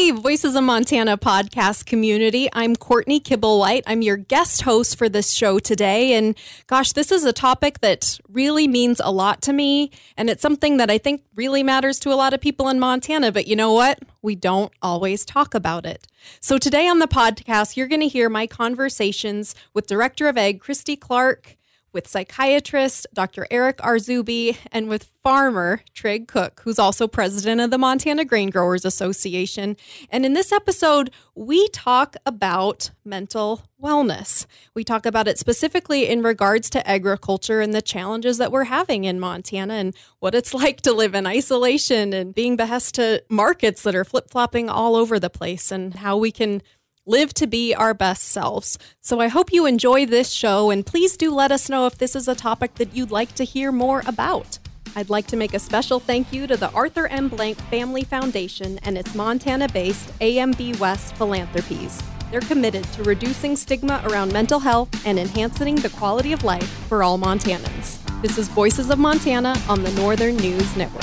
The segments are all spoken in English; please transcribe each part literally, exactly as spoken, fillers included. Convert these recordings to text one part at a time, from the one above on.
Hey, Voices of Montana podcast community. I'm Courtney Kibblewhite. I'm your guest host for this show today. And gosh, this is a topic that really means a lot to me. And it's something that I think really matters to a lot of people in Montana. But you know what? We don't always talk about it. So today on the podcast, you're going to hear my conversations with Director of Ag Christy Clark, with psychiatrist Doctor Eric Arzubi, and with farmer Trig Cook, who's also president of the Montana Grain Growers Association. And in this episode, we talk about mental wellness. We talk about it specifically in regards to agriculture and the challenges that we're having in Montana and what it's like to live in isolation and being behest to markets that are flip-flopping all over the place, and how we can live to be our best selves. So I hope you enjoy this show, and please do let us know if this is a topic that you'd like to hear more about. I'd like to make a special thank you to the Arthur M. Blank Family Foundation and its Montana-based A M B West Philanthropies. They're committed to reducing stigma around mental health and enhancing the quality of life for all Montanans. This is Voices of Montana on the Northern News Network.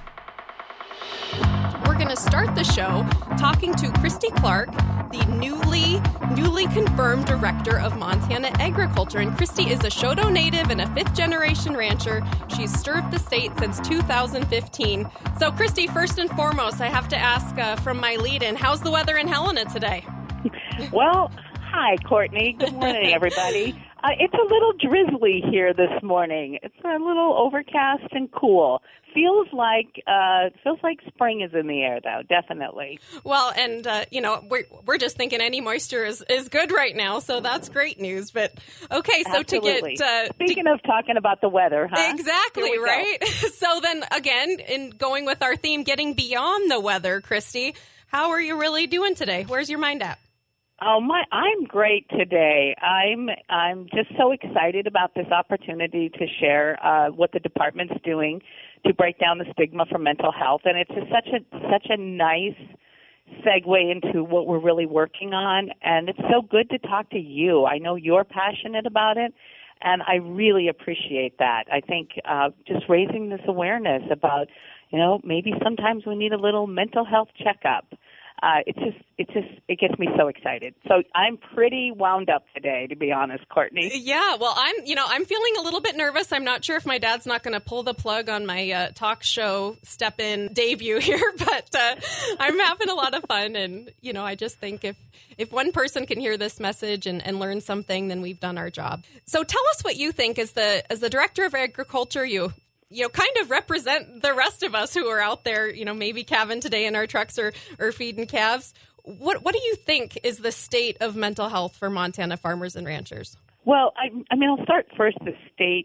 We're going to start the show talking to Christy Clark, the newly newly confirmed director of Montana Agriculture. And Christy is a Shodo native and a fifth-generation rancher. She's served the state since two thousand fifteen. So, Christy, first and foremost, I have to ask uh, from my lead-in, how's the weather in Helena today? Well, hi, Courtney. Good morning, everybody. Uh, it's a little drizzly here this morning. It's a little overcast and cool. Feels like uh, feels like spring is in the air, though. Definitely. Well, and uh, you know, we're we're just thinking any moisture is, is good right now, so that's great news. But okay, so Absolutely. to get uh, speaking to, of talking about the weather, huh? Exactly, right. So then again, in going with our theme, getting beyond the weather, Christy, how are you really doing today? Where's your mind at? Oh my! I'm great today. I'm I'm just so excited about this opportunity to share uh, what the department's doing to break down the stigma for mental health, and it's just such a such a nice segue into what we're really working on. And it's so good to talk to you. I know you're passionate about it, and I really appreciate that. I think uh, just raising this awareness about, you know, maybe sometimes we need a little mental health checkup. Uh, it's just, it just, it gets me so excited. So I'm pretty wound up today, to be honest, Courtney. Yeah, well, I'm, you know, I'm feeling a little bit nervous. I'm not sure if my dad's not going to pull the plug on my uh, talk show step-in debut here, but uh, I'm having a lot of fun. And, you know, I just think if, if one person can hear this message and, and learn something, then we've done our job. So tell us what you think as the, as the director of agriculture, you you know, kind of represent the rest of us who are out there, you know, maybe calving today in our trucks or, or feeding calves. What what do you think is the state of mental health for Montana farmers and ranchers? Well, I, I mean, I'll start first. The state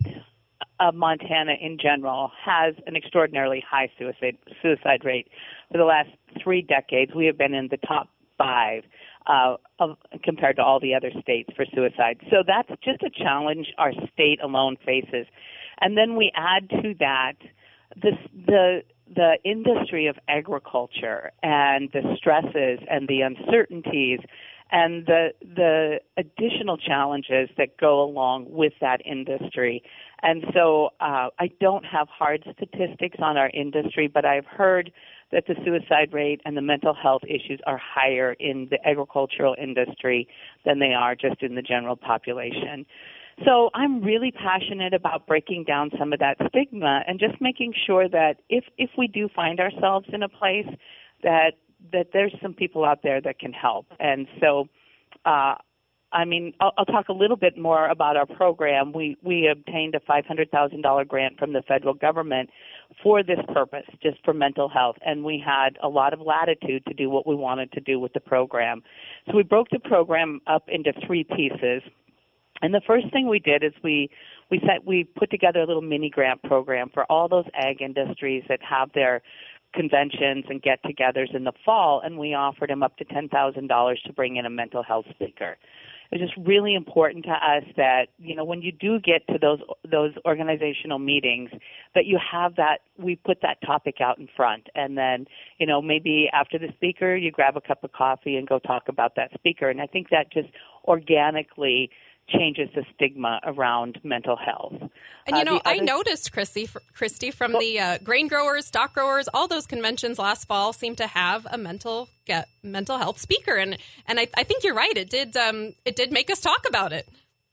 of Montana in general has an extraordinarily high suicide suicide rate. For the last three decades, we have been in the top five uh, of, compared to all the other states for suicide. So that's just a challenge our state alone faces. And then we add to that this, the the industry of agriculture and the stresses and the uncertainties and the the additional challenges that go along with that industry. And so uh, I don't have hard statistics on our industry, but I've heard that the suicide rate and the mental health issues are higher in the agricultural industry than they are just in the general population. So I'm really passionate about breaking down some of that stigma and just making sure that if, if we do find ourselves in a place that that there's some people out there that can help. And so, uh, I mean, I'll, I'll talk a little bit more about our program. We we obtained a five hundred thousand dollars grant from the federal government for this purpose, just for mental health, and we had a lot of latitude to do what we wanted to do with the program. So we broke the program up into three pieces. And the first thing we did is we we set we put together a little mini grant program for all those ag industries that have their conventions and get-togethers in the fall, and we offered them up to ten thousand dollars to bring in a mental health speaker. It was just really important to us that, you know, when you do get to those those organizational meetings, that you have that, we put that topic out in front. And then, you know, maybe after the speaker, you grab a cup of coffee and go talk about that speaker. And I think that just organically changes the stigma around mental health. And, you Uh, know, the I other- noticed, Christy, Christy from the uh, grain growers, stock growers, all those conventions last fall seem to have a mental get, mental health speaker. And and I, I think you're right. It did um, it did make us talk about it.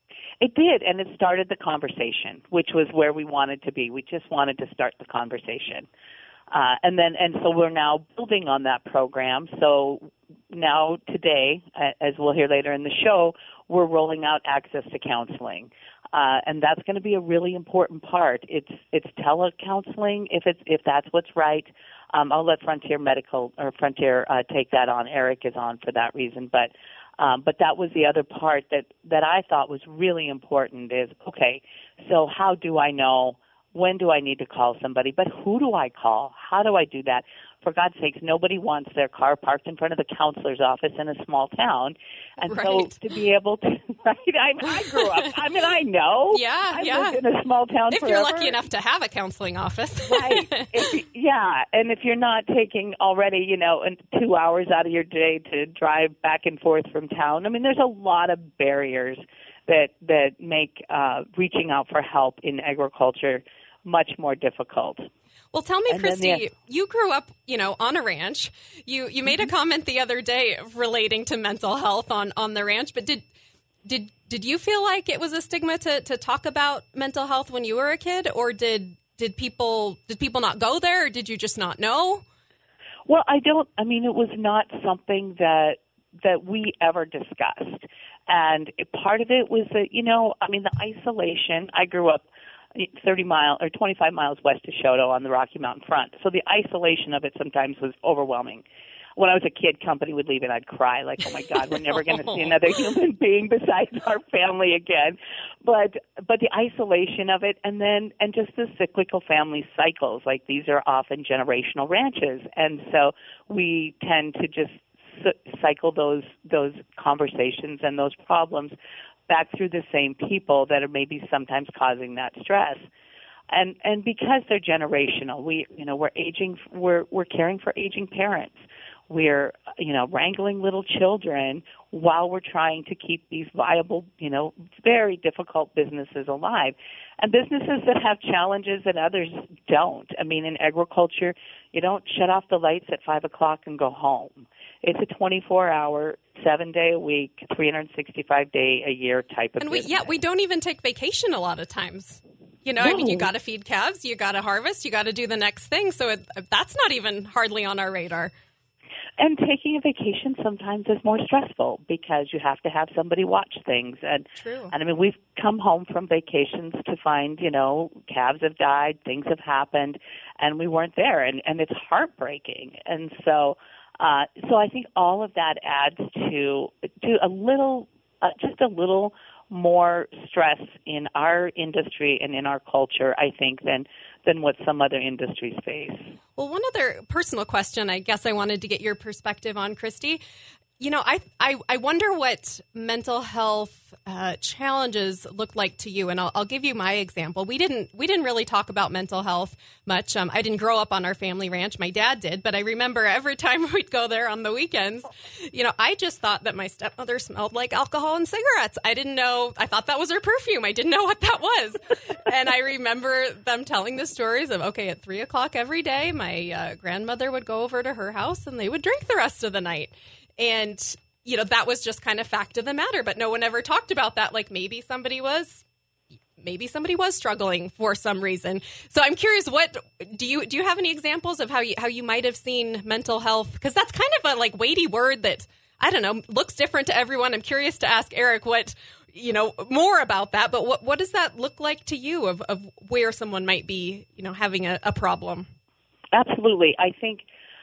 It did, and it started the conversation, which was where we wanted to be. We just wanted to start the conversation. Uh, and then, and so we're now building on that program. So now today, uh, as we'll hear later in the show, we're rolling out access to counseling. Uh, and that's going to be a really important part. It's it's telecounseling if it's if that's what's right. Um, I'll let Frontier Medical or Frontier uh, take that on. Eric is on for that reason, but um, but that was the other part that that I thought was really important. Is okay. So how do I know? When do I need to call somebody? But who do I call? How do I do that? For God's sakes, nobody wants their car parked in front of the counselor's office in a small town. And right. so to be able to, right, I, I grew up, I mean, I know. Yeah, I yeah. lived in a small town If forever. you're lucky enough to have a counseling office. Right. If, yeah, and if you're not taking already, you know, two hours out of your day to drive back and forth from town, I mean, there's a lot of barriers that, that make uh, reaching out for help in agriculture much more difficult. Well, tell me, And then Christy, the- you grew up, you know, on a ranch. You you made a comment the other day relating to mental health on, on the ranch, but did did did you feel like it was a stigma to, to talk about mental health when you were a kid, or did did people did people not go there, or did you just not know? Well, I don't. I mean, it was not something that that we ever discussed, and part of it was that, you know, I mean, the isolation. I grew up thirty miles or twenty-five miles west of Choteau on the Rocky Mountain front. So the isolation of it sometimes was overwhelming. When I was a kid, company would leave and I'd cry like, oh my God, we're never going to see another human being besides our family again. But, but the isolation of it, and then, and just the cyclical family cycles, like these are often generational ranches. And so we tend to just cycle those, those conversations and those problems back through the same people that are maybe sometimes causing that stress. And and because they're generational, we you know, we're aging we're we're caring for aging parents. We're, you know, wrangling little children while we're trying to keep these viable, you know, very difficult businesses alive. And businesses that have challenges that others don't. I mean, in agriculture, you don't shut off the lights at five o'clock and go home. It's a twenty-four hour, seven day a week, three hundred sixty-five day a year type of and we, business. yeah, we don't even take vacation a lot of times. You know, No. I mean, you got to feed calves, you got to harvest, you got to do the next thing. So it, that's not even hardly on our radar. And taking a vacation sometimes is more stressful because you have to have somebody watch things. And, True. and I mean, we've come home from vacations to find, you know, calves have died, things have happened, and we weren't there. And, and it's heartbreaking. And so, uh, so I think all of that adds to, to a little, uh, just a little more stress in our industry and in our culture, I think, than than what some other industries face. Well, one other personal question I guess I wanted to get your perspective on, Christy. You know, I I, I wonder what mental health uh, challenges look like to you, and I'll, I'll give you my example. We didn't we didn't really talk about mental health much. Um, I didn't grow up on our family ranch. My dad did, but I remember every time we'd go there on the weekends, you know, I just thought that my stepmother smelled like alcohol and cigarettes. I didn't know. I thought that was her perfume. I didn't know what that was. And I remember them telling the stories of, okay, at three o'clock every day, my uh, grandmother would go over to her house and they would drink the rest of the night. And, you know, that was just kind of fact of the matter, but no one ever talked about that. Like maybe somebody was, maybe somebody was struggling for some reason. So I'm curious, what do you, do you have any examples of how you, how you might have seen mental health? Because that's kind of a like weighty word that, I don't know, looks different to everyone. I'm curious to ask Eric what, you know, more about that, but what, what does that look like to you of, of where someone might be, you know, having a, a problem? Absolutely. I think,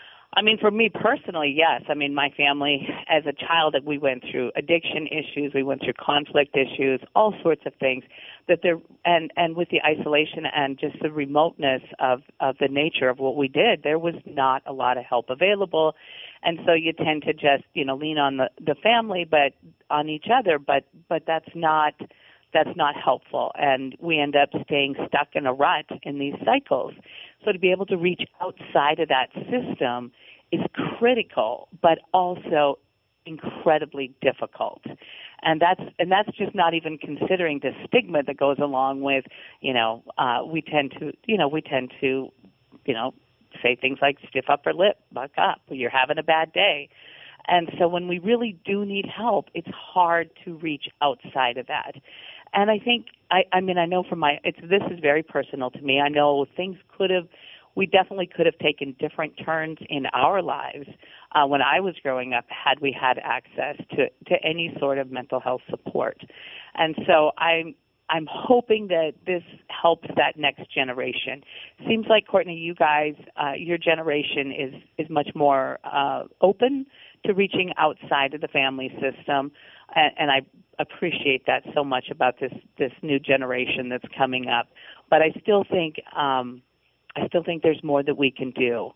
I mean, for me personally, yes. I mean, my family, as a child, we went through addiction issues, we went through conflict issues, all sorts of things. That there, and and with the isolation and just the remoteness of of the nature of what we did, there was not a lot of help available, and so you tend to just, you know, lean on the the family, but on each other. But but that's not that's not helpful, and we end up staying stuck in a rut in these cycles. So to be able to reach outside of that system is critical, but also incredibly difficult. And that's and that's just not even considering the stigma that goes along with, you know, uh, we tend to, you know, we tend to, you know, say things like stiff upper lip, buck up, you're having a bad day. And so when we really do need help, it's hard to reach outside of that. And I think, I, I mean, I know from my, it's, this is very personal to me. I know things could have, we definitely could have taken different turns in our lives uh, when I was growing up had we had access to, to any sort of mental health support. And so I'm, I'm hoping that this helps that next generation. Seems like, Courtney, you guys, uh, your generation is, is much more uh, open to reaching outside of the family system, and, and I appreciate that so much about this, this new generation that's coming up. But I still think um, I still think there's more that we can do.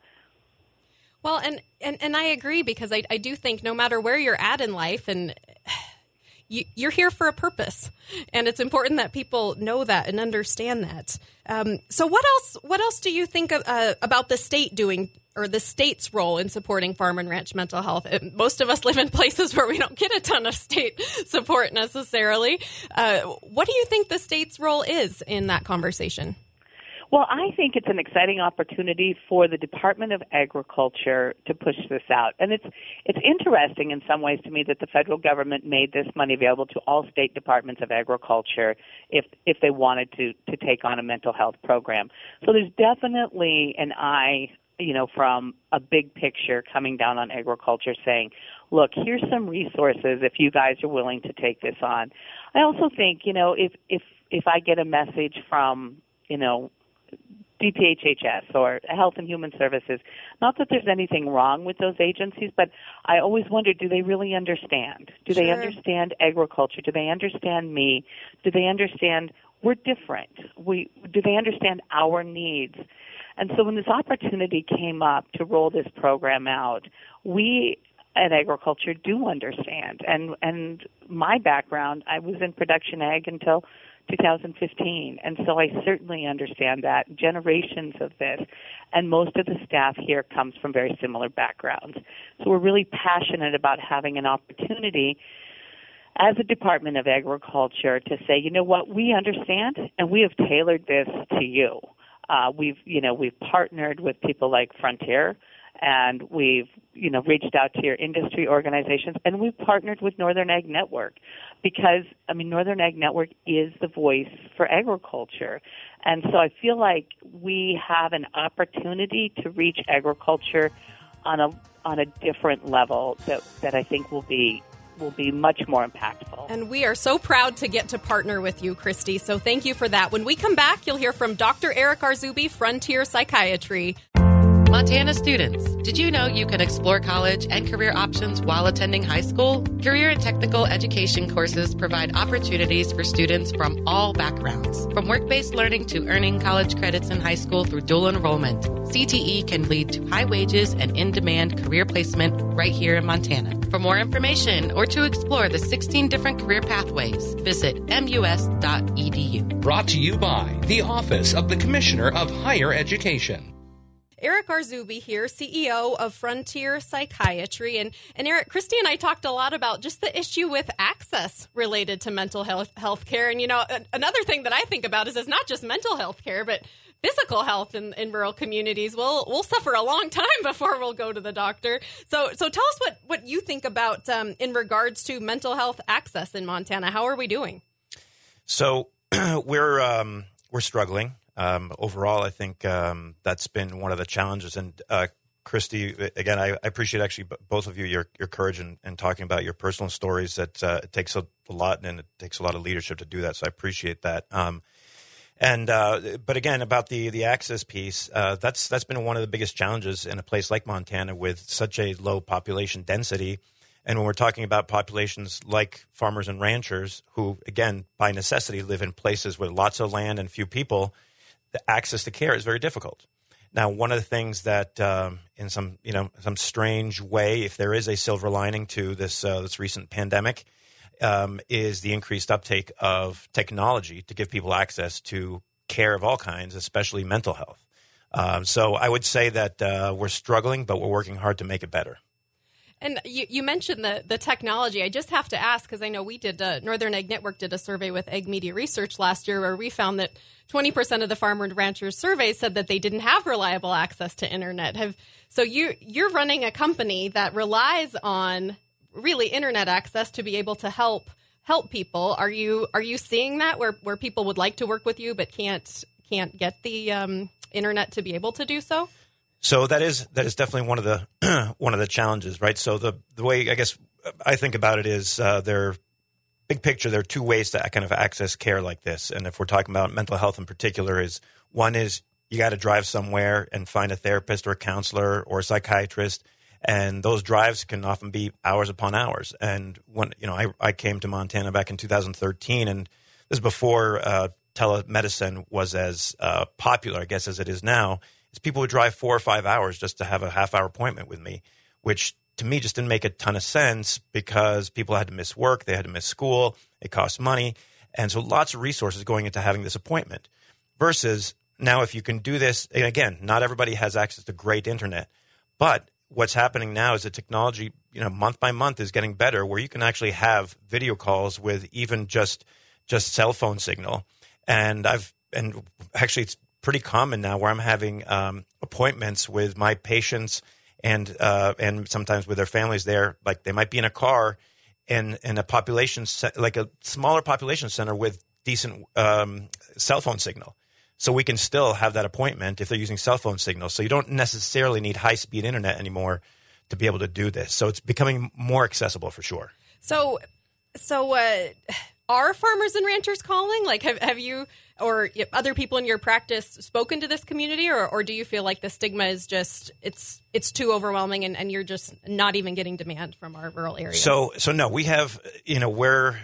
Well, and, and, and I agree, because I, I do think no matter where you're at in life, and you, you're here for a purpose, and it's important that people know that and understand that. Um, so what else what else do you think of, uh, about the state doing, or the state's role in supporting farm and ranch mental health? Most of us live in places where we don't get a ton of state support necessarily. Uh, what do you think the state's role is in that conversation? Well, I think it's an exciting opportunity for the Department of Agriculture to push this out. And it's it's interesting in some ways to me that the federal government made this money available to all state departments of agriculture if if they wanted to, to take on a mental health program. So there's definitely an eye, you know, from a big picture coming down on agriculture saying, look, here's some resources if you guys are willing to take this on. I also think, you know, if if if I get a message from, you know, D P H H S or Health and Human Services, not that there's anything wrong with those agencies, but I always wonder, do they really understand? Do Sure. they understand agriculture? Do they understand me? Do they understand we're different? We do they understand our needs? And so when this opportunity came up to roll this program out, we at agriculture do understand. And and my background, I was in production ag until two thousand fifteen, and so I certainly understand that, generations of this, and most of the staff here comes from very similar backgrounds. So we're really passionate about having an opportunity as a Department of Agriculture to say, you know what, we understand, and we have tailored this to you. Uh, we've, you know, we've partnered with people like Frontier, and we've, you know, reached out to your industry organizations, and we've partnered with Northern Ag Network because, I mean, Northern Ag Network is the voice for agriculture. And so I feel like we have an opportunity to reach agriculture on a on a different level that, that I think will be will be much more impactful. And we are so proud to get to partner with you, Christy. So thank you for that. When we come back, you'll hear from Doctor Eric Arzubi, Frontier Psychiatry. Montana students, did you know you can explore college and career options while attending high school? Career and technical education courses provide opportunities for students from all backgrounds. From work-based learning to earning college credits in high school through dual enrollment, C T E can lead to high wages and in-demand career placement right here in Montana. For more information or to explore the sixteen different career pathways, visit M U S dot E D U. Brought to you by the Office of the Commissioner of Higher Education. Eric Arzubi here, C E O of Frontier Psychiatry. And, and Eric, Christy and I talked a lot about just the issue with access related to mental health, health care. And, you know, another thing that I think about is it's not just mental health care, but physical health in, in rural communities. We'll, we'll suffer a long time before we'll go to the doctor. So, so tell us what, what you think about um, in regards to mental health access in Montana. How are we doing? So we're um, we're struggling. Um, overall, I think um, that's been one of the challenges. And uh, Christy, again, I, I appreciate actually both of you, your your courage in, in talking about your personal stories. That uh, it takes a, a lot, and it takes a lot of leadership to do that. So I appreciate that. Um, and uh, but again, about the the access piece, uh, that's that's been one of the biggest challenges in a place like Montana with such a low population density. And when we're talking about populations like farmers and ranchers, who again by necessity live in places with lots of land and few people, the access to care is very difficult. Now, one of the things that, um, in some you know some strange way, if there is a silver lining to this uh, this recent pandemic, um, is the increased uptake of technology to give people access to care of all kinds, especially mental health. Um, so, I would say that uh, we're struggling, but we're working hard to make it better. And you, you mentioned the the technology. I just have to ask, because I know we did, uh, Northern Ag Network did a survey with Ag Media Research last year where we found that twenty percent of the farmer and ranchers surveyed said that they didn't have reliable access to internet. Have So you, you're running a company that relies on really internet access to be able to help help people. Are you are you seeing that where, where people would like to work with you but can't can't get the um, internet to be able to do so? So that is that is definitely one of the one of the challenges, right? So the the way I guess I think about it is uh, there, big picture, there are two ways to kind of access care like this. And if we're talking about mental health in particular, is one is you got to drive somewhere and find a therapist or a counselor or a psychiatrist, and those drives can often be hours upon hours. And when you know I, I came to Montana back in two thousand thirteen, and this is before uh, telemedicine was as uh, popular, I guess, as it is now. Is people would drive four or five hours just to have a half-hour appointment with me, which to me just didn't make a ton of sense because people had to miss work, they had to miss school, it cost money, and so lots of resources going into having this appointment. Versus now if you can do this, and again, not everybody has access to great internet, but what's happening now is the technology, you know, month by month is getting better where you can actually have video calls with even just just cell phone signal. And I've and actually it's pretty common now where I'm having um, appointments with my patients and uh, and sometimes with their families there. Like they might be in a car in, in a population, like a smaller population center with decent um, cell phone signal. So we can still have that appointment if they're using cell phone signal. So you don't necessarily need high-speed internet anymore to be able to do this. So it's becoming more accessible for sure. So, so uh, are farmers and ranchers calling? Like, have have you or other people in your practice spoken to this community, or, or do you feel like the stigma is just it's it's too overwhelming and, and you're just not even getting demand from our rural areas? So, so no, we have you know where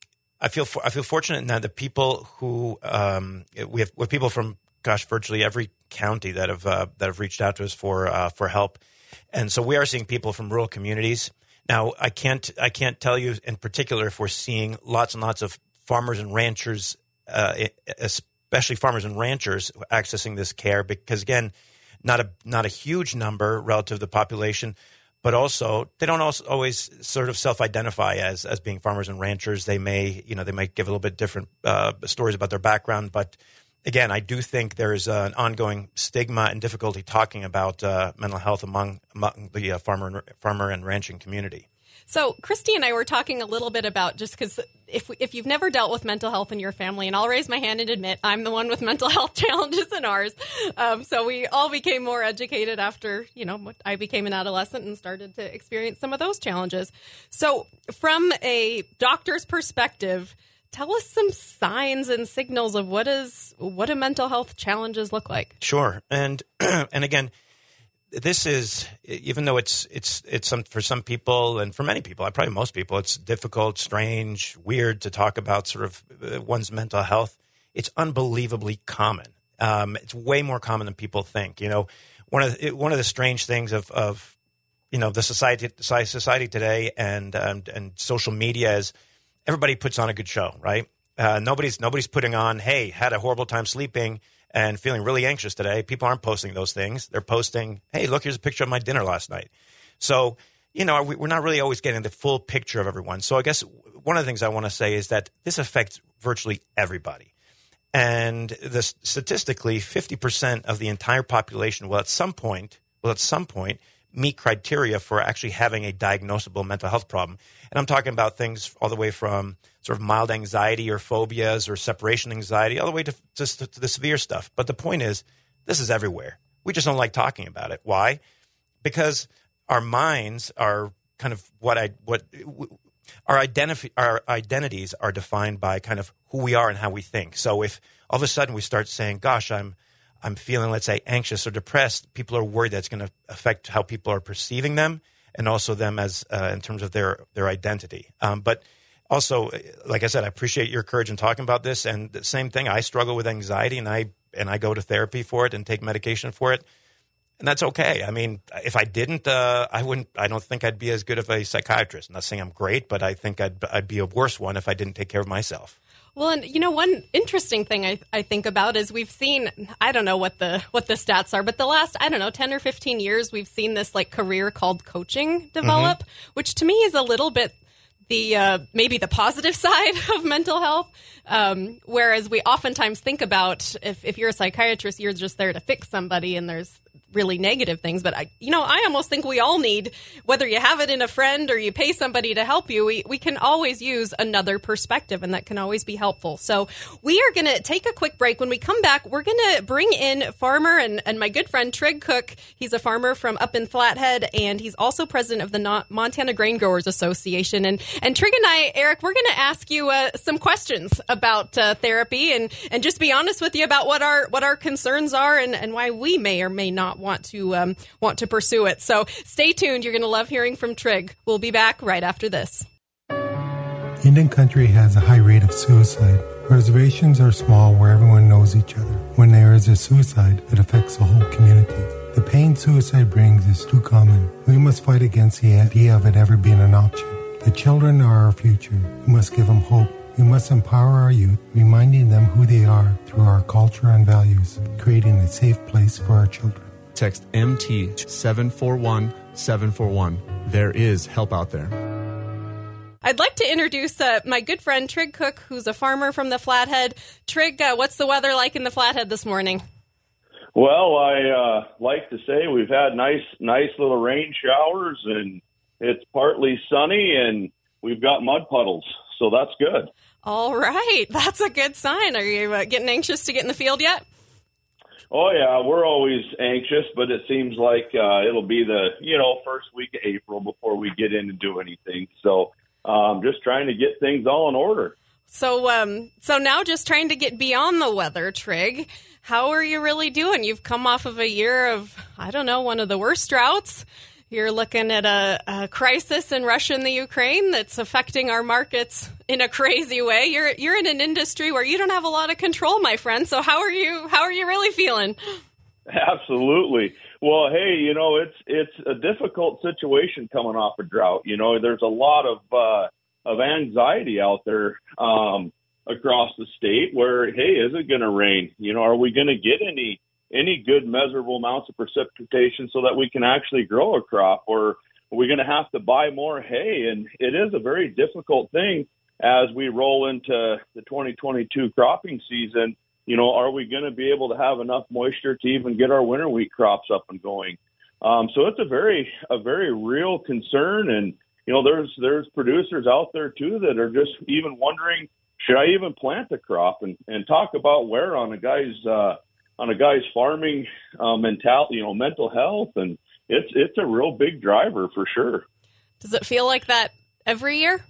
I feel I feel fortunate now that people who um, we have with people from gosh virtually every county that have uh, that have reached out to us for uh, for help, and so we are seeing people from rural communities. Now, I can't I can't tell you in particular if we're seeing lots and lots of farmers and ranchers, uh, especially farmers and ranchers, accessing this care because, again, not a not a huge number relative to the population, but also they don't also always sort of self-identify as as being farmers and ranchers. They may you know they might give a little bit different uh, stories about their background, but again, I do think there is uh, an ongoing stigma and difficulty talking about uh, mental health among among the uh, farmer and, farmer and ranching community. So Christy and I were talking a little bit about just because if if you've never dealt with mental health in your family, and I'll raise my hand and admit I'm the one with mental health challenges in ours. Um, so we all became more educated after, you know, I became an adolescent and started to experience some of those challenges. So from a doctor's perspective, tell us some signs and signals of what is what do mental health challenges look like? Sure, and and again, this is even though it's it's it's some for some people and for many people, probably most people, it's difficult, strange, weird to talk about sort of one's mental health. It's unbelievably common. Um, it's way more common than people think. You know, one of the, one of the strange things of of you know the society society today and um, and social media is. Everybody puts on a good show, right? Uh, nobody's nobody's putting on, hey, had a horrible time sleeping and feeling really anxious today. People aren't posting those things. They're posting, hey, look, here's a picture of my dinner last night. So, you know, we're not really always getting the full picture of everyone. So I guess one of the things I want to say is that this affects virtually everybody. And the, statistically, fifty percent of the entire population will at some point, will at some point, meet criteria for actually having a diagnosable mental health problem. And I'm talking about things all the way from sort of mild anxiety or phobias or separation anxiety all the way to just to the severe stuff. But the point is, this is everywhere. We just don't like talking about it. Why? Because our minds are kind of what I what our identity our identities are defined by kind of who we are and how we think. So if all of a sudden we start saying, gosh, I'm I'm feeling, let's say, anxious or depressed, people are worried that's going to affect how people are perceiving them and also them as uh, in terms of their, their identity. Um, but also, like I said, I appreciate your courage in talking about this. And the same thing, I struggle with anxiety and I and I go to therapy for it and take medication for it. And that's okay. I mean, if I didn't, uh, I wouldn't. I don't think I'd be as good of a psychiatrist. I'm not saying I'm great, but I think I'd I'd be a worse one if I didn't take care of myself. Well, and you know, one interesting thing I, I think about is we've seen, I don't know what the what the stats are, but the last, I don't know, ten or fifteen years, we've seen this like career called coaching develop, mm-hmm. which to me is a little bit the uh, maybe the positive side of mental health. Um, whereas we oftentimes think about if, if you're a psychiatrist, you're just there to fix somebody and there's really negative things. But, I, you know, I almost think we all need, whether you have it in a friend or you pay somebody to help you, we, we can always use another perspective, and that can always be helpful. So we are going to take a quick break. When we come back, we're going to bring in farmer and, and my good friend Trig Cook. He's a farmer from up in Flathead, and he's also president of the Montana Grain Growers Association. And, and Trig and I, Eric, we're going to ask you uh, some questions about uh, therapy and, and just be honest with you about what our what our concerns are and, and why we may or may not want to um, want to pursue it. So stay tuned. You're going to love hearing from Trig. We'll be back right after this. Indian country has a high rate of suicide. Reservations are small where everyone knows each other. When there is a suicide, it affects the whole community. The pain suicide brings is too common. We must fight against the idea of it ever being an option. The children are our future. We must give them hope. We must empower our youth, reminding them who they are through our culture and values, creating a safe place for our children. Text M T seven four one seven four one. There is help out there. I'd like to introduce uh, my good friend Trig Cook, who's a farmer from the Flathead. Trig, uh, what's the weather like in the Flathead this morning? Well, I uh, like to say we've had nice, nice little rain showers, and it's partly sunny, and we've got mud puddles, so that's good. All right, that's a good sign. Are you uh, getting anxious to get in the field yet? Oh, yeah, we're always anxious, but it seems like uh, it'll be the, you know, first week of April before we get in and do anything. So um, just trying to get things all in order. So um, so now just trying to get beyond the weather, Trig. How are you really doing? You've come off of a year of, I don't know, one of the worst droughts. You're looking at a, a crisis in Russia and the Ukraine that's affecting our markets in a crazy way. You're you're in an industry where you don't have a lot of control, my friend. So how are you? How are you really feeling? Absolutely. Well, hey, you know, it's it's a difficult situation coming off a drought. You know, there's a lot of uh, of anxiety out there um, across the state. Where, hey, is it going to rain? You know, are we going to get any? any good measurable amounts of precipitation so that we can actually grow a crop, or are we going to have to buy more hay? And it is a very difficult thing as we roll into the twenty twenty-two cropping season. You know, are we going to be able to have enough moisture to even get our winter wheat crops up and going? Um, so it's a very, a very real concern. And, you know, there's, there's producers out there too that are just even wondering, should I even plant the crop? And, and talk about wear on a guy's, uh, on a guy's farming uh, mentality, you know, mental health, and it's it's a real big driver for sure. Does it feel like that every year?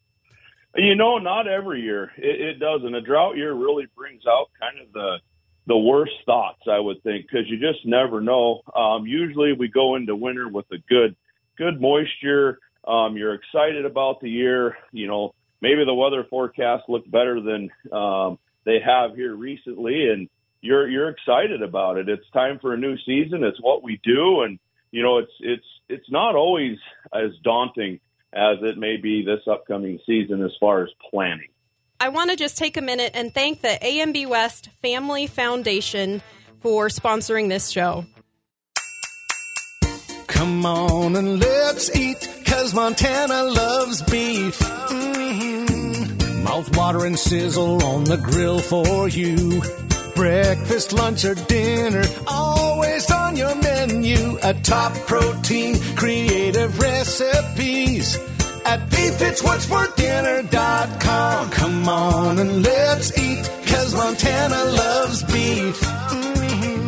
You know, not every year. It, it doesn't. A drought year really brings out kind of the the worst thoughts, I would think, because you just never know. Um, usually, we go into winter with a good good moisture. Um, you're excited about the year. You know, maybe the weather forecasts look better than um, they have here recently, and You're you're excited about it. It's time for a new season. It's what we do, and you know it's it's it's not always as daunting as it may be this upcoming season as far as planning. I want to just take a minute and thank the A M B West Family Foundation for sponsoring this show. Come on and let's eat, 'cause Montana loves beef. Mm-hmm. Mouth-watering sizzle on the grill for you. Breakfast, lunch, or dinner, always on your menu. A top protein, creative recipes at beef it's what's for dinner dot com. Come on and let's eat, 'cause Montana loves beef. Mm-hmm.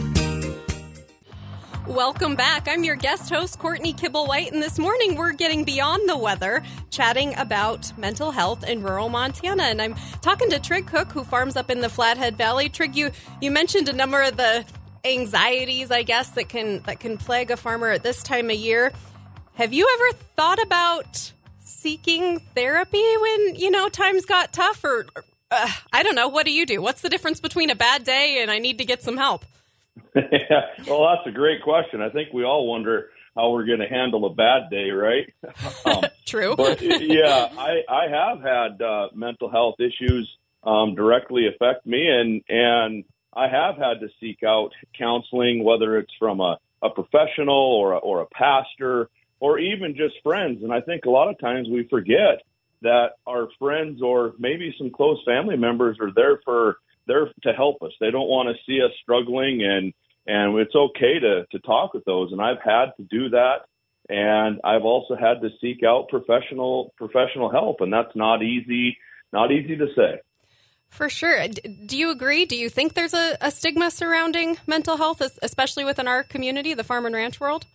Welcome back. I'm your guest host, Courtney Kibble-White, and this morning we're getting beyond the weather, chatting about mental health in rural Montana. And I'm talking to Trig Cook, who farms up in the Flathead Valley. Trig, you, you mentioned a number of the anxieties, I guess, that can that can plague a farmer at this time of year. Have you ever thought about seeking therapy when, you know, times got tough? Or, uh, I don't know, what do you do? What's the difference between a bad day and I need to get some help? Well, that's a great question. I think we all wonder how we're going to handle a bad day, right? Um, True. But yeah, I, I have had uh, mental health issues um, directly affect me. And, and I have had to seek out counseling, whether it's from a, a professional or a, or a pastor or even just friends. And I think a lot of times we forget that our friends or maybe some close family members are there for there to help us. They don't want to see us struggling, and and it's okay to to talk with those. And I've had to do that, and I've also had to seek out professional professional help, and that's not easy, not easy to say. For sure. Do you agree? Do you think there's a, a stigma surrounding mental health, especially within our community, the farm and ranch world?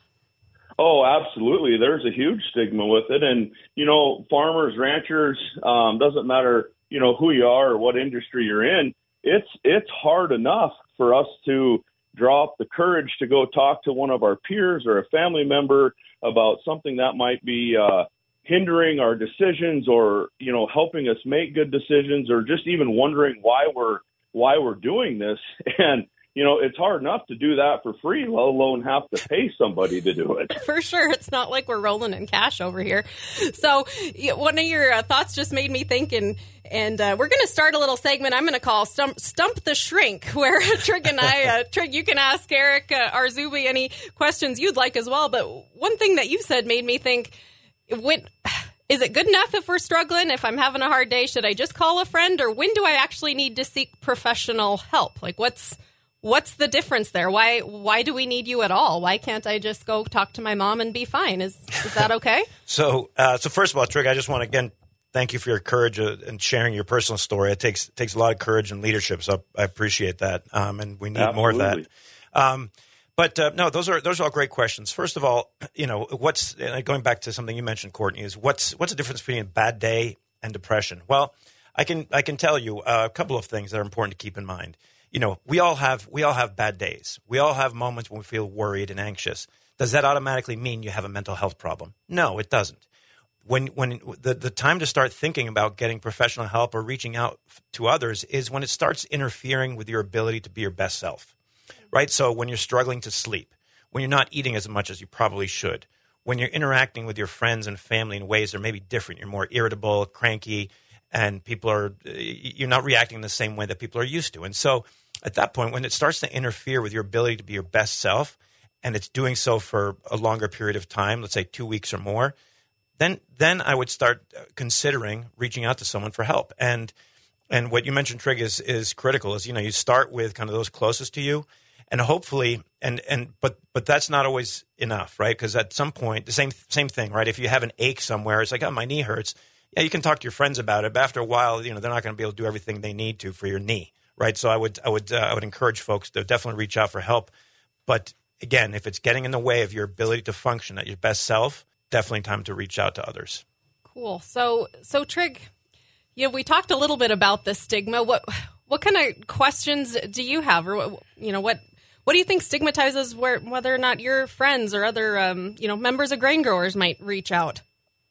Oh, absolutely. There's a huge stigma with it. And, you know, farmers, ranchers, um, doesn't matter, you know, who you are or what industry you're in. It's it's hard enough for us to draw up the courage to go talk to one of our peers or a family member about something that might be uh, hindering our decisions or, you know, helping us make good decisions or just even wondering why we're why we're doing this. And you know, it's hard enough to do that for free, let alone have to pay somebody to do it. For sure. It's not like we're rolling in cash over here. So one of your uh, thoughts just made me think, and, and uh, we're going to start a little segment I'm going to call Stump, Stump the Shrink, where Trig and I, uh, Trig, you can ask Eric uh, Arzubi any questions you'd like as well. But one thing that you said made me think, when, is it good enough if we're struggling? If I'm having a hard day, should I just call a friend? Or when do I actually need to seek professional help? Like what's... What's the difference there? Why why do we need you at all? Why can't I just go talk to my mom and be fine? Is is that okay? so uh, so first of all, Trig, I just want to again thank you for your courage uh, and sharing your personal story. It takes it takes a lot of courage and leadership, so I appreciate that, um, and we need Absolutely. more of that. Um, but uh, no, those are those are all great questions. First of all, you know what's uh, going back to something you mentioned, Courtney, is what's what's the difference between a bad day and depression? Well, I can I can tell you uh, a couple of things that are important to keep in mind. You know, we all have we all have bad days. We all have moments when we feel worried and anxious. Does that automatically mean you have a mental health problem? No, it doesn't. When when the, the time to start thinking about getting professional help or reaching out to others is when it starts interfering with your ability to be your best self, right? So when you're struggling to sleep, when you're not eating as much as you probably should, when you're interacting with your friends and family in ways that are maybe different, you're more irritable, cranky, and people are you're not reacting the same way that people are used to. And so at that point, when it starts to interfere with your ability to be your best self, and it's doing so for a longer period of time, let's say two weeks or more, then then I would start considering reaching out to someone for help. And and what you mentioned, Trig, is is critical. Is you know you start with kind of those closest to you, and hopefully, and and but but that's not always enough, right? Because at some point, the same same thing, right? If you have an ache somewhere, it's like, oh, my knee hurts. Yeah, you can talk to your friends about it, but after a while, you know they're not going to be able to do everything they need to for your knee. Right, so I would, I would, uh, I would encourage folks to definitely reach out for help. But again, if it's getting in the way of your ability to function at your best self, definitely time to reach out to others. Cool. So, so Trig, you know, we talked a little bit about the stigma. What, what kind of questions do you have, or you know, what, what do you think stigmatizes where, whether or not your friends or other, um, you know, members of grain growers might reach out?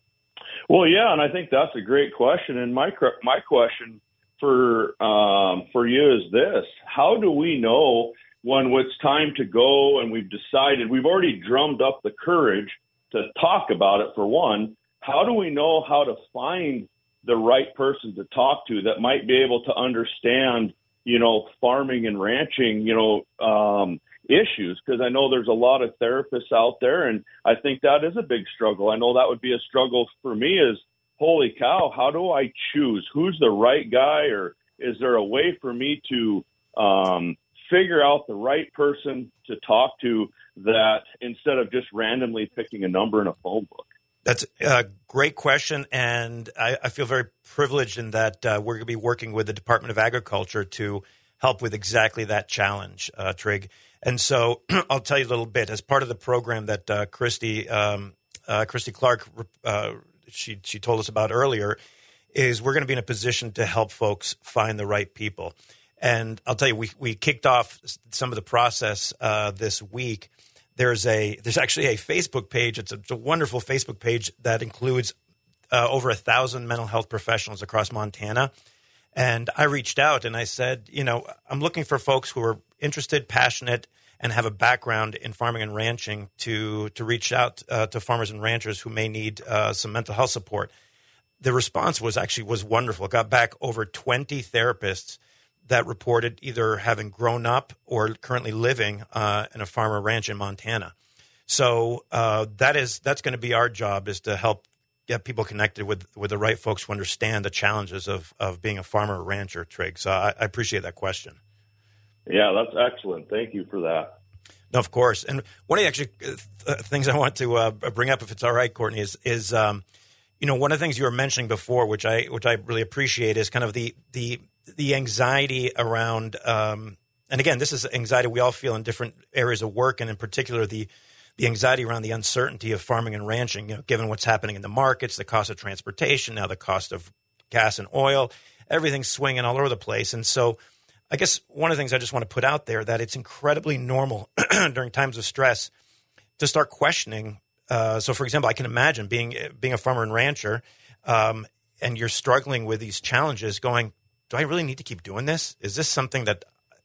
Well, yeah, and I think that's a great question. And my my question for um, for you is this: how do we know when it's time to go and we've decided, we've already drummed up the courage to talk about it, for one? How do we know how to find the right person to talk to that might be able to understand, you know, farming and ranching, you know, um, issues? Because I know there's a lot of therapists out there, and I think that is a big struggle. I know that would be a struggle for me is, holy cow, how do I choose who's the right guy, or is there a way for me to um, figure out the right person to talk to that instead of just randomly picking a number in a phone book? That's a great question, and I, I feel very privileged in that uh, we're going to be working with the Department of Agriculture to help with exactly that challenge, uh, Trig. And so I'll tell you a little bit. As part of the program that uh, Christy, um, uh, Christy Clark uh, she she told us about earlier, is we're going to be in a position to help folks find the right people. And I'll tell you, we we kicked off some of the process uh, this week. There's a there's actually a Facebook page. It's a, it's a wonderful Facebook page that includes uh, over a thousand mental health professionals across Montana. And I reached out and I said, you know, I'm looking for folks who are interested, passionate, and have a background in farming and ranching to to reach out uh, to farmers and ranchers who may need uh, some mental health support. the response was actually was wonderful. It got back over twenty therapists that reported either having grown up or currently living uh, in a farm or ranch in Montana. So uh, that is that's going to be our job, is to help get people connected with, with the right folks who understand the challenges of, of being a farmer or rancher, Trig. So I, I appreciate that question. Yeah, that's excellent. Thank you for that. No, of course. And one of the actually uh, things I want to uh, bring up, if it's all right, Courtney, is is um, you know, one of the things you were mentioning before, which I which I really appreciate, is kind of the the the anxiety around. Um, and again, this is anxiety we all feel in different areas of work, and in particular the the anxiety around the uncertainty of farming and ranching. You know, given what's happening in the markets, the cost of transportation, now the cost of gas and oil, everything's swinging all over the place, and so. I guess one of the things I just want to put out there, that it's incredibly normal during times of stress to start questioning. Uh, so, for example, I can imagine being being a farmer and rancher, um, and you're struggling with these challenges going, do I really need to keep doing this? Is this something that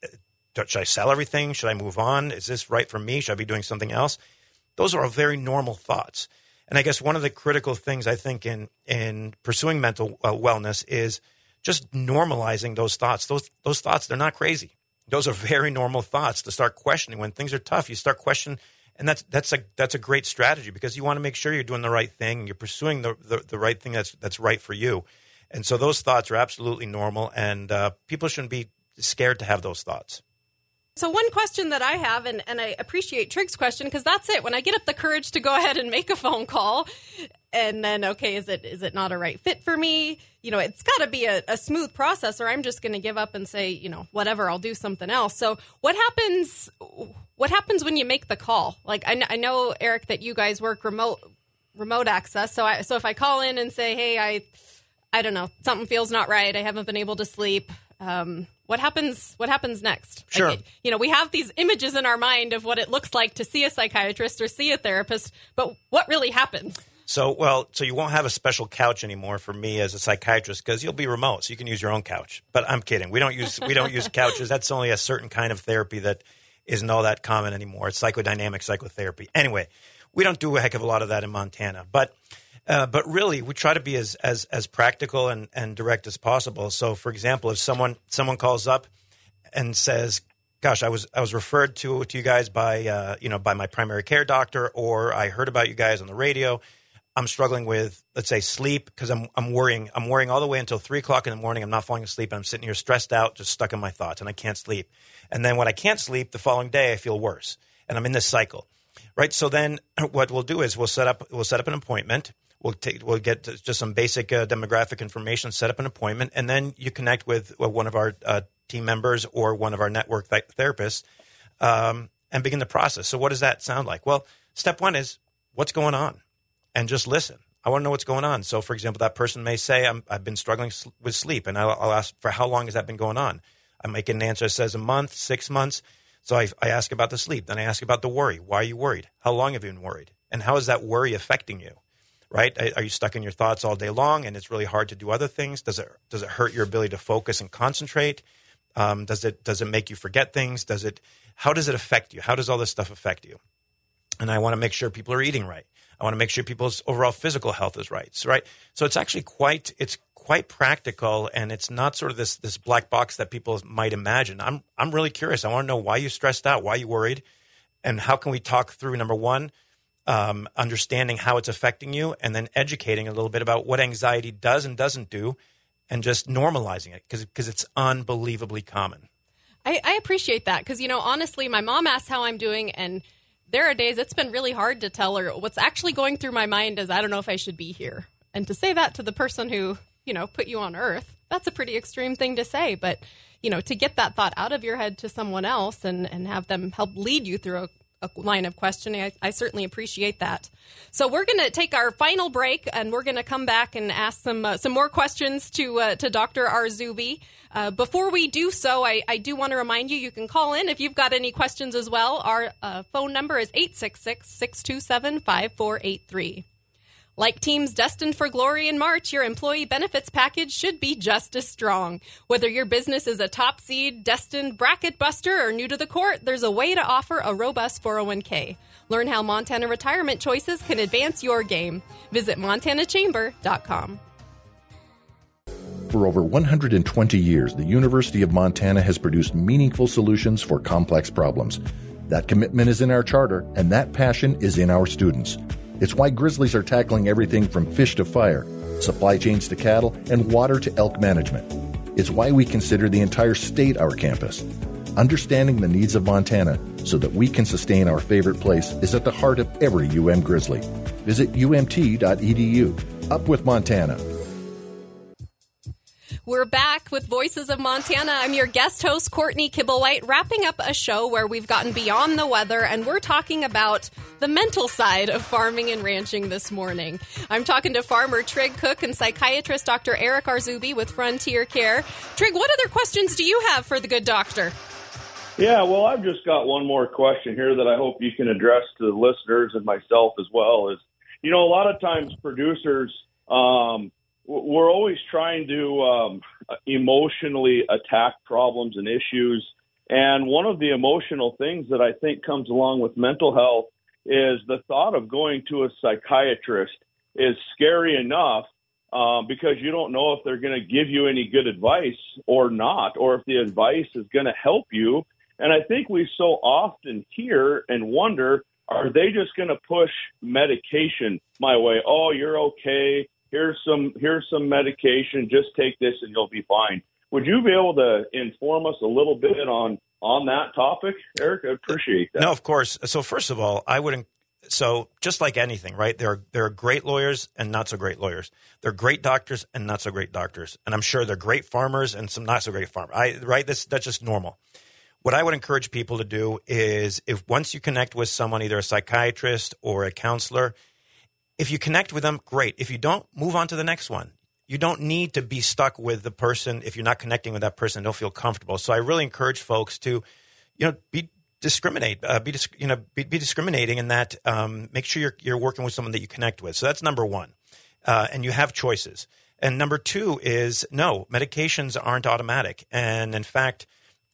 – should I sell everything? Should I move on? Is this right for me? Should I be doing something else? Those are all very normal thoughts. And I guess one of the critical things I think in, in pursuing mental uh, wellness is – just normalizing those thoughts. Those those thoughts, they're not crazy. Those are very normal thoughts to start questioning. When things are tough, you start questioning, and that's that's a that's a great strategy, because you want to make sure you're doing the right thing, you're pursuing the the, the right thing that's that's right for you. And so those thoughts are absolutely normal, and uh, people shouldn't be scared to have those thoughts. So one question that I have, and, and I appreciate Trig's question, because that's it. When I get up the courage to go ahead and make a phone call, and then, okay, is it is it not a right fit for me? You know, it's got to be a, a smooth process, or I'm just going to give up and say, you know, whatever, I'll do something else. So what happens What happens when you make the call? Like, I, I know, Eric, that you guys work remote remote access. So I, so if I call in and say, hey, I, I don't know, something feels not right, I haven't been able to sleep, um, what happens What happens next? Sure. Like, you know, we have these images in our mind of what it looks like to see a psychiatrist or see a therapist, but what really happens? So, well, so you won't have a special couch anymore for me as a psychiatrist, because you'll be remote, so you can use your own couch. But I'm kidding. We don't use we don't use couches. That's only a certain kind of therapy that isn't all that common anymore. It's psychodynamic psychotherapy. Anyway, we don't do a heck of a lot of that in Montana. But uh, but really, we try to be as as as practical and, and direct as possible. So, for example, if someone someone calls up and says, "Gosh, I was I was referred to to you guys by uh, you know by my primary care doctor, or I heard about you guys on the radio. I'm struggling with, let's say, sleep, because I'm I'm worrying. I'm worrying all the way until three o'clock in the morning. I'm not falling asleep. And I'm sitting here stressed out, just stuck in my thoughts, and I can't sleep. And then when I can't sleep, the following day I feel worse, and I'm in this cycle, right? So then what we'll do is we'll set up we'll set up an appointment. We'll take we'll get just some basic uh, demographic information, set up an appointment, and then you connect with uh, one of our uh, team members or one of our network th- therapists, um, and begin the process. So what does that sound like? Well, step one is, what's going on? And just listen. I want to know what's going on. So, for example, that person may say, I'm, I've been struggling sl- with sleep. And I'll, I'll ask, for how long has that been going on? I might get an answer that says a month, six months. So I, I ask about the sleep. Then I ask about the worry. Why are you worried? How long have you been worried? And how is that worry affecting you? Right? Are you stuck in your thoughts all day long and it's really hard to do other things? Does it does it hurt your ability to focus and concentrate? Um, does it does it make you forget things? Does it? How does it affect you? How does all this stuff affect you? And I want to make sure people are eating right. I want to make sure people's overall physical health is right. So, right. So it's actually quite it's quite practical, and it's not sort of this this black box that people might imagine. I'm I'm really curious. I want to know why you're stressed out, why you're worried, and how can we talk through, number one, um, understanding how it's affecting you, and then educating a little bit about what anxiety does and doesn't do, and just normalizing it, because because it's unbelievably common. I, I appreciate that, because, you know, honestly, my mom asks how I'm doing, and there are days it's been really hard to tell her. What's actually going through my mind is, I don't know if I should be here. And to say that to the person who, you know, put you on earth, that's a pretty extreme thing to say. But, you know, to get that thought out of your head to someone else and, and have them help lead you through a, a line of questioning, I, I certainly appreciate that. So we're going to take our final break, and we're going to come back and ask some uh, some more questions to uh, to Doctor Arzoubi. Uh, before we do so, I, I do want to remind you, you can call in if you've got any questions as well. Our uh, phone number is eight six six, six two seven, five four eight three. Like teams destined for glory in March, your employee benefits package should be just as strong. Whether your business is a top seed, destined bracket buster, or new to the court, there's a way to offer a robust four oh one k. Learn how Montana Retirement Choices can advance your game. Visit montana chamber dot com. For over one hundred twenty years, the University of Montana has produced meaningful solutions for complex problems. That commitment is in our charter, and that passion is in our students. It's why Grizzlies are tackling everything from fish to fire, supply chains to cattle, and water to elk management. It's why we consider the entire state our campus. Understanding the needs of Montana so that we can sustain our favorite place is at the heart of every U M Grizzly. Visit U M T dot E D U. Up with Montana. We're back with Voices of Montana. I'm your guest host, Courtney Kibblewhite, wrapping up a show where we've gotten beyond the weather, and we're talking about the mental side of farming and ranching this morning. I'm talking to farmer Trig Cook and psychiatrist Doctor Eric Arzubi with Frontier Care. Trig, what other questions do you have for the good doctor? Yeah, well, I've just got one more question here that I hope you can address to the listeners and myself as well. Is, you know, a lot of times producers, um, we're always trying to um, emotionally attack problems and issues. And one of the emotional things that I think comes along with mental health is the thought of going to a psychiatrist is scary enough uh, because you don't know if they're going to give you any good advice or not, or if the advice is going to help you. And I think we so often hear and wonder, are they just going to push medication my way? Oh, you're okay. Here's some here's some medication. Just take this and you'll be fine. Would you be able to inform us a little bit on on that topic, Eric? I appreciate that. No, of course. So first of all, I wouldn't. So just like anything, right? There are there are great lawyers and not so great lawyers. There are great doctors and not so great doctors. And I'm sure they're great farmers and some not so great farmers. I right. This that's just normal. What I would encourage people to do is, if once you connect with someone, either a psychiatrist or a counselor, if you connect with them, great. If you don't, move on to the next one. You don't need to be stuck with the person if you're not connecting with that person and don't feel comfortable. So I really encourage folks to, you know, be discriminate, uh, be you know, be, be discriminating in that. Um, make sure you're you're working with someone that you connect with. So that's number one, uh, and you have choices. And number two is no, medications aren't automatic, and in fact,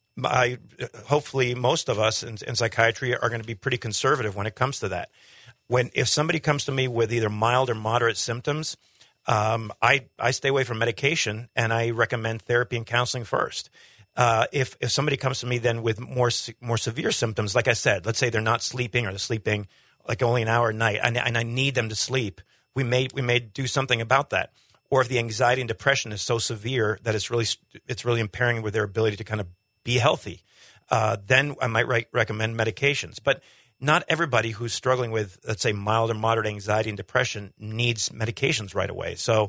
I hopefully most of us in, in psychiatry are going to be pretty conservative when it comes to that. When if somebody comes to me with either mild or moderate symptoms, um, I I stay away from medication and I recommend therapy and counseling first. Uh, if if somebody comes to me then with more more severe symptoms, like I said, let's say they're not sleeping or they're sleeping like only an hour a night, and, and I need them to sleep, we may we may do something about that. Or if the anxiety and depression is so severe that it's really it's really impairing with their ability to kind of be healthy, uh, then I might re- recommend medications. But not everybody who's struggling with, let's say, mild or moderate anxiety and depression needs medications right away. So,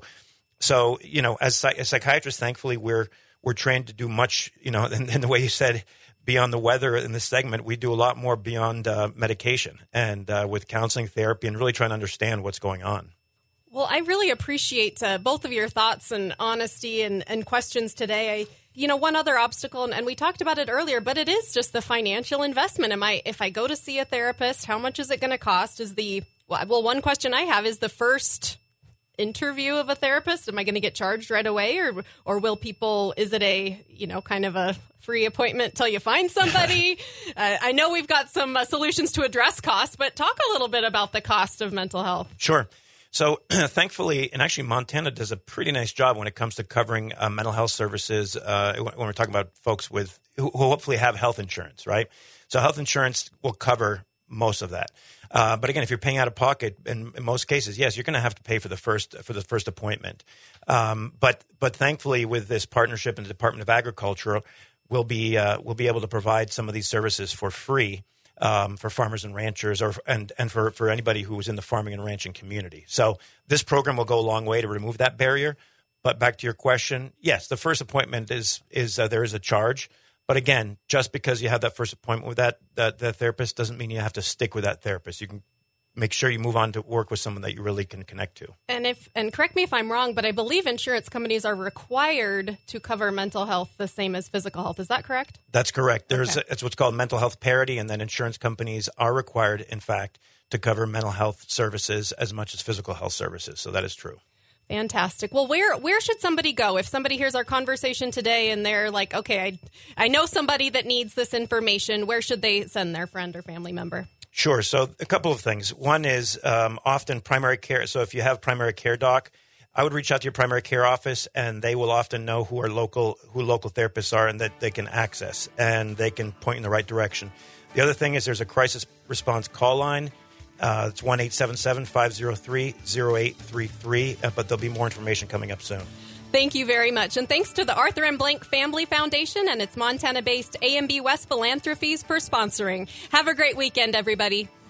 so you know, as, as psychiatrists, thankfully, we're we're trained to do much, you know, and, and the way you said, beyond the weather in this segment, we do a lot more beyond uh, medication and uh, with counseling, therapy, and really trying to understand what's going on. Well, I really appreciate uh, both of your thoughts and honesty and, and questions today. I, you know, one other obstacle, and, and we talked about it earlier, but it is just the financial investment. Am I, if I go to see a therapist, how much is it going to cost? Is the, well, one question I have is the first interview of a therapist, am I going to get charged right away, or, or will people, is it a, you know, kind of a free appointment till you find somebody? uh, I know we've got some uh, solutions to address costs, but talk a little bit about the cost of mental health. Sure. So thankfully, and actually Montana does a pretty nice job when it comes to covering uh, mental health services uh, when we're talking about folks with who, who hopefully have health insurance, right? So health insurance will cover most of that. Uh, but again, if you're paying out of pocket, in, in most cases, yes, you're going to have to pay for the first for the first appointment. Um, but but thankfully, with this partnership in the Department of Agriculture, we'll be uh, we'll be able to provide some of these services for free. Um, for farmers and ranchers, or and and for, for anybody who is in the farming and ranching community. So this program will go a long way to remove that barrier. But back to your question, yes, the first appointment is is uh, there is a charge. But again, just because you have that first appointment with that, that that therapist doesn't mean you have to stick with that therapist. You can make sure you move on to work with someone that you really can connect to. And if and correct me if I'm wrong, but I believe insurance companies are required to cover mental health the same as physical health. Is that correct? That's correct. There's okay. a, it's what's called mental health parity, and then insurance companies are required, in fact, to cover mental health services as much as physical health services. So that is true. Fantastic. Well, where where should somebody go if somebody hears our conversation today and they're like, okay, I I know somebody that needs this information. Where should they send their friend or family member? Sure. So a couple of things. One is um, often primary care. So if you have primary care doc, I would reach out to your primary care office, and they will often know who are local, who local therapists are, and that they can access, and they can point in the right direction. The other thing is there's a crisis response call line. Uh, it's one eight seven seven, five zero three, zero eight three three, uh, but there'll be more information coming up soon. Thank you very much. And thanks to the Arthur M. Blank Family Foundation and its Montana-based A M B West Philanthropies for sponsoring. Have a great weekend, everybody.